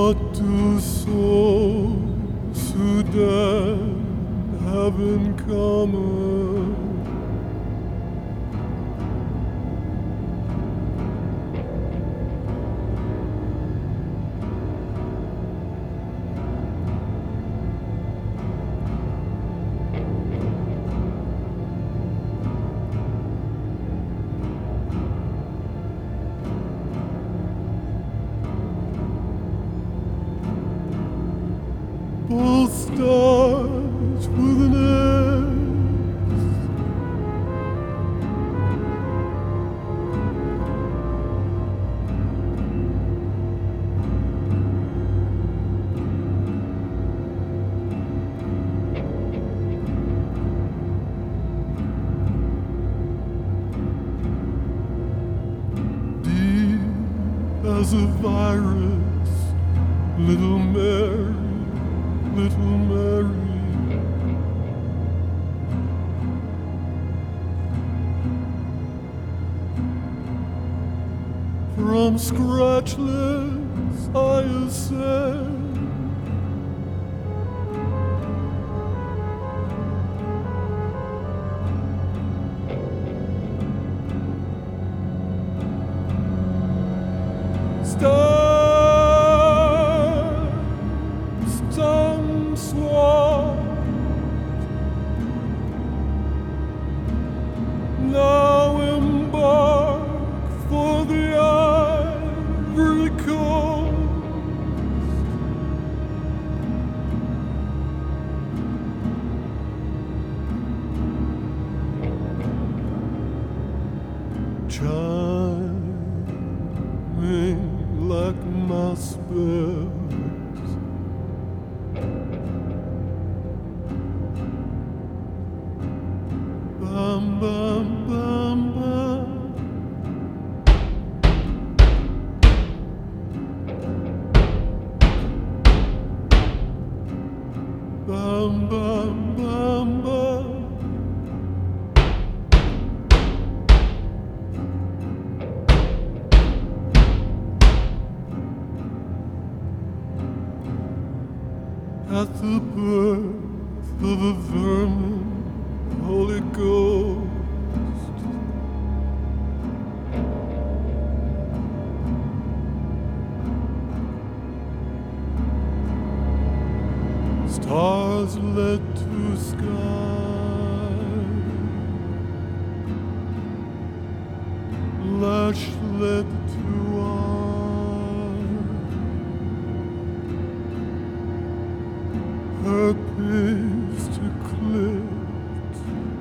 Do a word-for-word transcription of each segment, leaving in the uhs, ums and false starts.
What do souls who died have in common? Both start with an S. D as a virus, little Mary. Little Mary, from scratchless I ascend, Star. Now embark for the Ivory Coast. Chiming like mass bells, bam bam bam bam, bam bam bam bam. At the birth of a vermin, Holy Ghost, stars led to sky, lash led to eye, herpes to clit,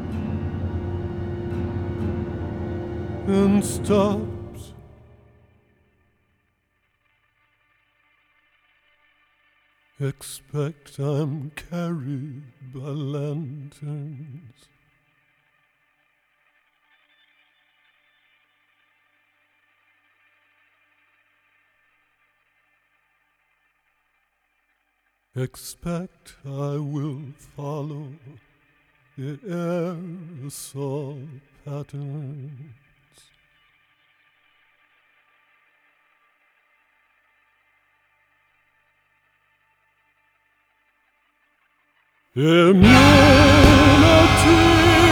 and stopped. Expect I'm carried by lanterns. Expect I will follow the aerosol patterns. Immunity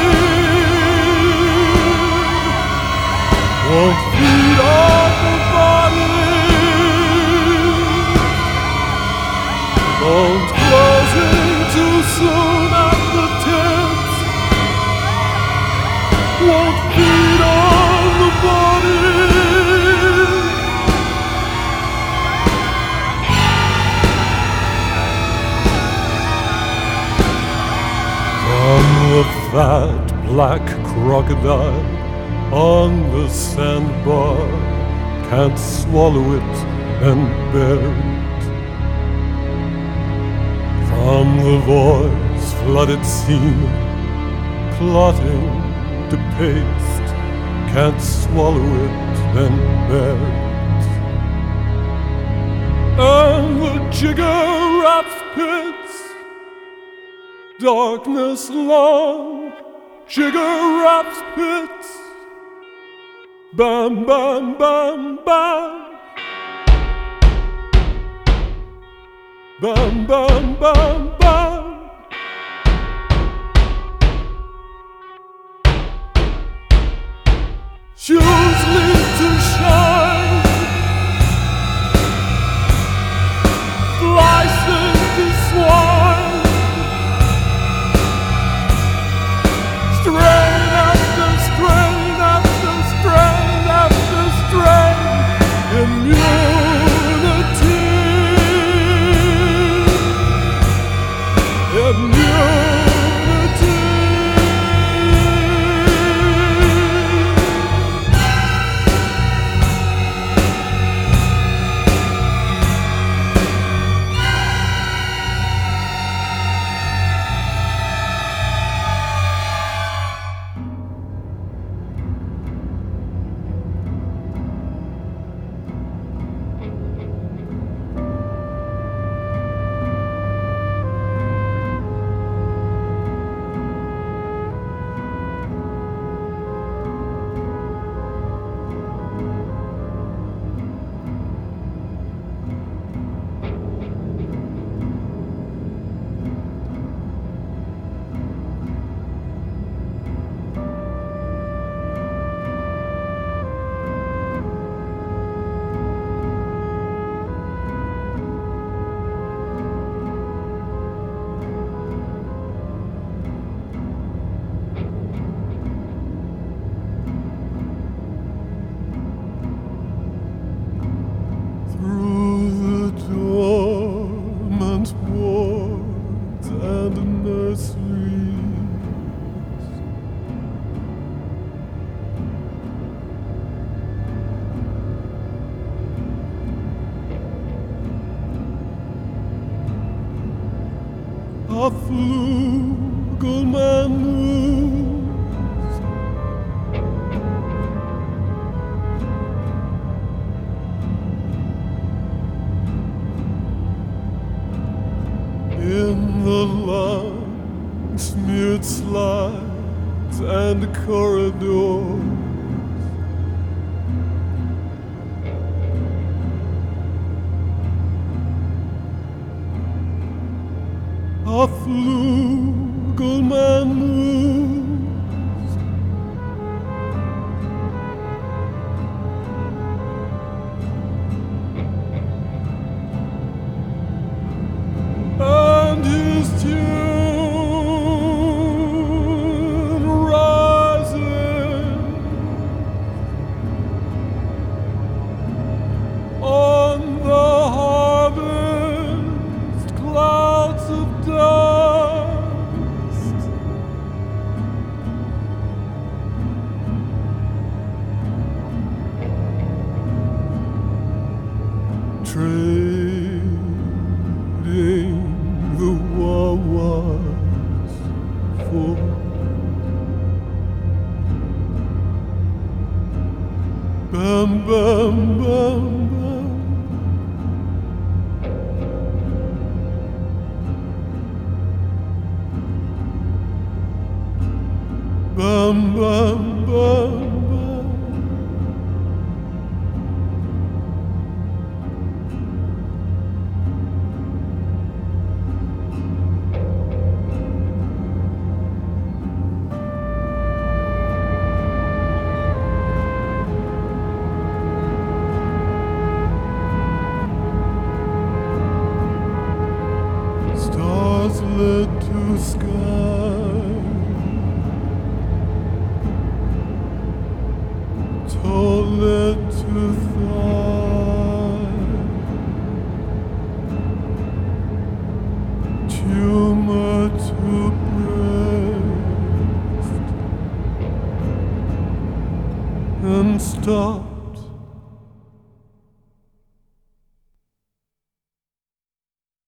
won't feed off the body. Don't close in too soon at the tips. Won't feed on the body. From the fat black crocodile on the sandbar, can't swallow it and bear it. From the voice flooded seam, clotting to paste, can't swallow it and bear it. And the jigger wraps pits, darkness long, jigger wraps pits, bam, bam, bam, bam. bam, bam, bam, bam. Shoes lead to shine, license to swine, strain after strain after strain after strain, immunity, immunity. Wards and nurseries, a flugelman moves, in the long smeared slides and corridors. A flugelman moves, and his tune rises on the harvest clouds of dust. Trading the wawas for bam, bam, bam, bam. Bam, bam, bam, bam. Stars led to sky, toe led to thigh, tumor to breast, and stop